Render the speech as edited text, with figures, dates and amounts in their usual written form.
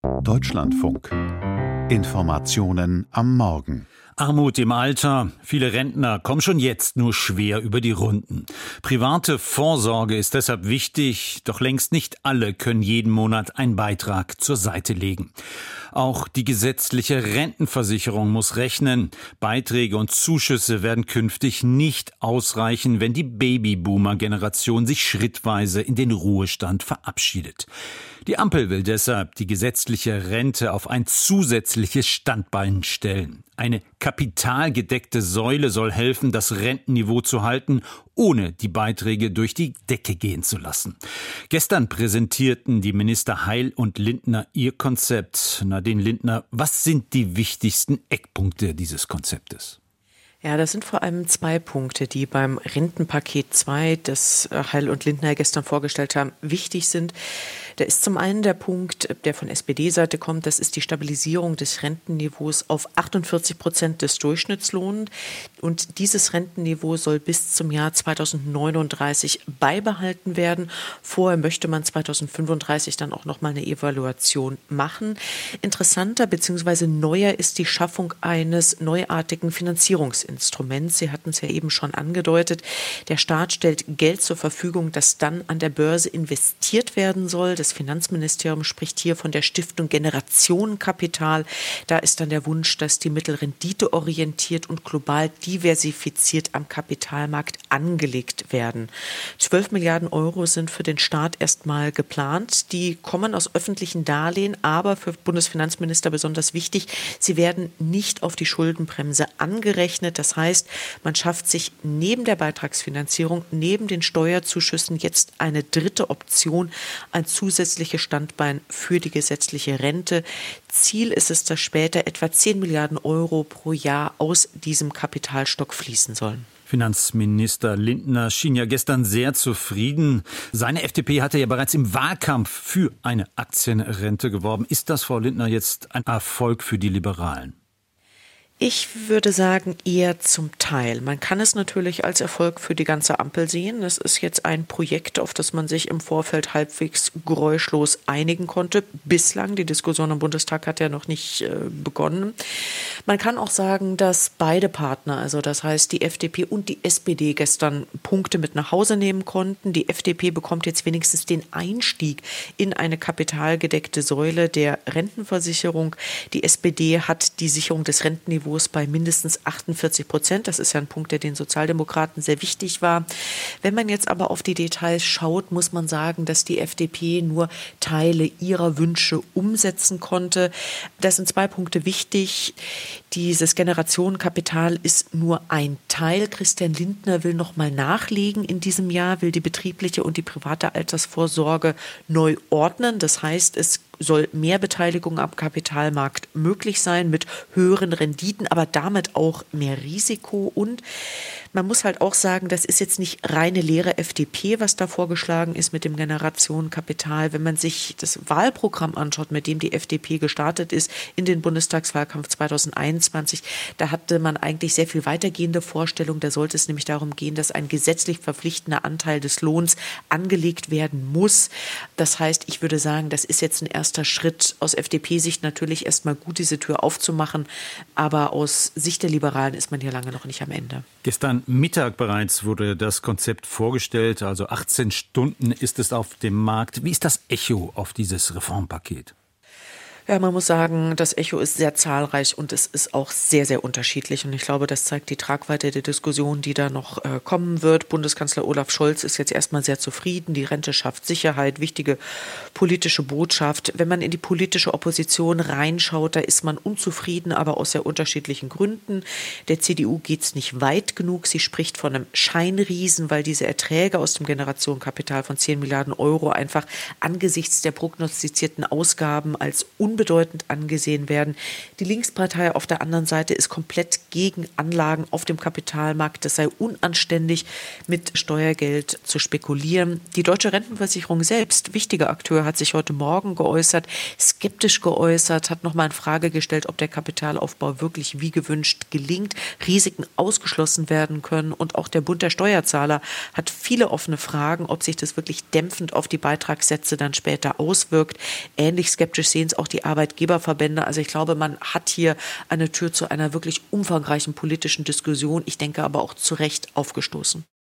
Deutschlandfunk. Informationen am Morgen. Armut im Alter. Viele Rentner kommen schon jetzt nur schwer über die Runden. Private Vorsorge ist deshalb wichtig, doch längst nicht alle können jeden Monat einen Beitrag zur Seite legen. Auch die gesetzliche Rentenversicherung muss rechnen. Beiträge und Zuschüsse werden künftig nicht ausreichen, wenn die Babyboomer-Generation sich schrittweise in den Ruhestand verabschiedet. Die Ampel will deshalb die gesetzliche Rente auf ein zusätzliches Standbein stellen. Eine kapitalgedeckte Säule soll helfen, das Rentenniveau zu halten, ohne die Beiträge durch die Decke gehen zu lassen. Gestern präsentierten die Minister Heil und Lindner ihr Konzept. Nadine Lindner, was sind die wichtigsten Eckpunkte dieses Konzeptes? Ja, das sind vor allem 2 Punkte, die beim Rentenpaket 2, das Heil und Lindner gestern vorgestellt haben, wichtig sind. Da ist zum einen der Punkt, der von SPD-Seite kommt, das ist die Stabilisierung des Rentenniveaus auf 48% des Durchschnittslohns. Und dieses Rentenniveau soll bis zum Jahr 2039 beibehalten werden. Vorher möchte man 2035 dann auch nochmal eine Evaluation machen. Interessanter bzw. neuer ist die Schaffung eines neuartigen Finanzierungsinstruments. Sie hatten es ja eben schon angedeutet. Der Staat stellt Geld zur Verfügung, das dann an der Börse investiert werden soll. Das Finanzministerium spricht hier von der Stiftung Generationenkapital. Da ist dann der Wunsch, dass die Mittel renditeorientiert und global diversifiziert am Kapitalmarkt angelegt werden. 12 Milliarden Euro sind für den Staat erstmal geplant. Die kommen aus öffentlichen Darlehen, aber für Bundesfinanzminister besonders wichtig, sie werden nicht auf die Schuldenbremse angerechnet. Das heißt, man schafft sich neben der Beitragsfinanzierung, neben den Steuerzuschüssen jetzt eine dritte Option, ein zusätzliches Standbein für die gesetzliche Rente. Ziel ist es, dass später etwa 10 Milliarden Euro pro Jahr aus diesem Kapitalstock fließen sollen. Finanzminister Lindner schien ja gestern sehr zufrieden. Seine FDP hatte ja bereits im Wahlkampf für eine Aktienrente geworben. Ist das, Frau Lindner, jetzt ein Erfolg für die Liberalen? Ich würde sagen, eher zum Teil. Man kann es natürlich als Erfolg für die ganze Ampel sehen. Es ist jetzt ein Projekt, auf das man sich im Vorfeld halbwegs geräuschlos einigen konnte. Bislang, die Diskussion im Bundestag hat ja noch nicht begonnen. Man kann auch sagen, dass beide Partner, also das heißt die FDP und die SPD, gestern Punkte mit nach Hause nehmen konnten. Die FDP bekommt jetzt wenigstens den Einstieg in eine kapitalgedeckte Säule der Rentenversicherung. Die SPD hat die Sicherung des Rentenniveaus bei mindestens 48%. Das ist ja ein Punkt, der den Sozialdemokraten sehr wichtig war. Wenn man jetzt aber auf die Details schaut, muss man sagen, dass die FDP nur Teile ihrer Wünsche umsetzen konnte. Das sind 2 Punkte wichtig. Dieses Generationenkapital ist nur ein Teil. Christian Lindner will noch mal nachlegen in diesem Jahr, will die betriebliche und die private Altersvorsorge neu ordnen. Das heißt, es soll mehr Beteiligung am Kapitalmarkt möglich sein mit höheren Renditen, aber damit auch mehr Risiko. Und man muss halt auch sagen, das ist jetzt nicht reine leere FDP, was da vorgeschlagen ist mit dem Generationenkapital. Wenn man sich das Wahlprogramm anschaut, mit dem die FDP gestartet ist in den Bundestagswahlkampf 2021, da hatte man eigentlich sehr viel weitergehende Vorstellungen. Da sollte es nämlich darum gehen, dass ein gesetzlich verpflichtender Anteil des Lohns angelegt werden muss. Das heißt, ich würde sagen, das ist jetzt ein erster Schritt aus FDP-Sicht natürlich erstmal gut, diese Tür aufzumachen. Aber aus Sicht der Liberalen ist man hier lange noch nicht am Ende. Gestern Mittag bereits wurde das Konzept vorgestellt, also 18 Stunden ist es auf dem Markt. Wie ist das Echo auf dieses Reformpaket? Ja, man muss sagen, das Echo ist sehr zahlreich und es ist auch sehr, sehr unterschiedlich. Und ich glaube, das zeigt die Tragweite der Diskussion, die da noch kommen wird. Bundeskanzler Olaf Scholz ist jetzt erstmal sehr zufrieden. Die Rente schafft Sicherheit, wichtige politische Botschaft. Wenn man in die politische Opposition reinschaut, da ist man unzufrieden, aber aus sehr unterschiedlichen Gründen. Der CDU geht es nicht weit genug. Sie spricht von einem Scheinriesen, weil diese Erträge aus dem Generationenkapital von 10 Milliarden Euro einfach angesichts der prognostizierten Ausgaben als unbedeutend angesehen werden. Die Linkspartei auf der anderen Seite ist komplett gegen Anlagen auf dem Kapitalmarkt. Das sei unanständig, mit Steuergeld zu spekulieren. Die Deutsche Rentenversicherung selbst, wichtiger Akteur, hat sich heute Morgen geäußert, skeptisch geäußert, hat nochmal in Frage gestellt, ob der Kapitalaufbau wirklich wie gewünscht gelingt, Risiken ausgeschlossen werden können. Und auch der Bund der Steuerzahler hat viele offene Fragen, ob sich das wirklich dämpfend auf die Beitragssätze dann später auswirkt. Ähnlich skeptisch sehen es auch die die Arbeitgeberverbände. Also ich glaube, man hat hier eine Tür zu einer wirklich umfangreichen politischen Diskussion, ich denke aber auch zu Recht aufgestoßen.